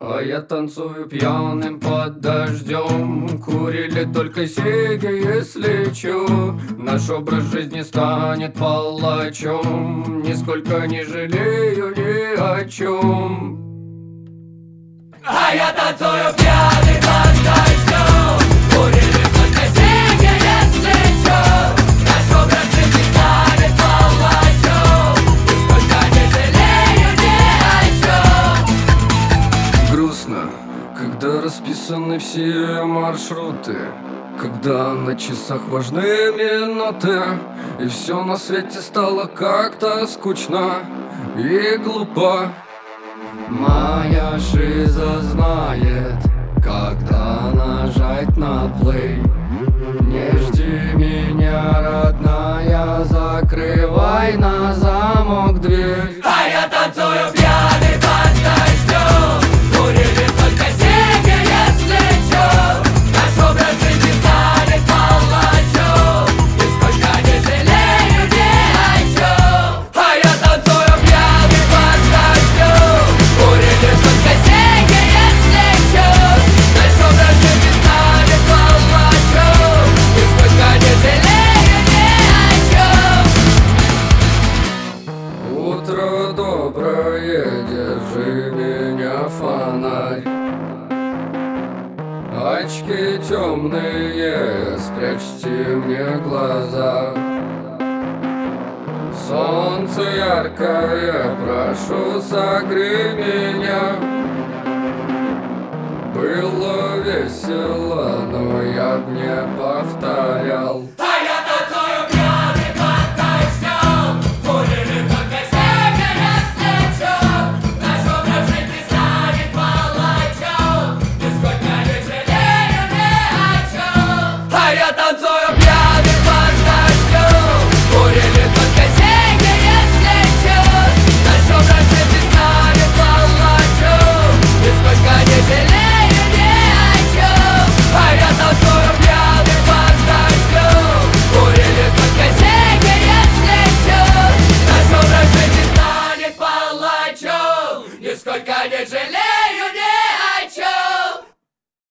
А я танцую пьяным под дождем. Курили только сиги, если чё. Наш образ жизни станет палачом. Нисколько не жалею ни о чем. А я танцую пьяный под дождем. Курили только сиги, если чё. Наш образ жизни станет палачом. Нисколько не жалею ни о чем. Грустно, когда расписаны все маршруты, когда на часах важны минуты, и все на свете стало как-то скучно и глупо. Моя шиза знает, когда нажать на плей. Не жди меня, родная, закрывай на замок дверь. А я танцую пьяный под дождем. Курили только сиги, если чё. Наш образ жизни станет палачом. Нисколько не жалею ни о чем. А я танцую пьяный под дождем. Курили только сиги, если чё. Наш образ жизни станет палачом. Нисколько не жалею ни о чем. Утро доброе, держи меня, фонарь. Очки темные, спрячьте мне глаза. Солнце яркое, прошу, согрей меня. Было весело, но я б не повторял.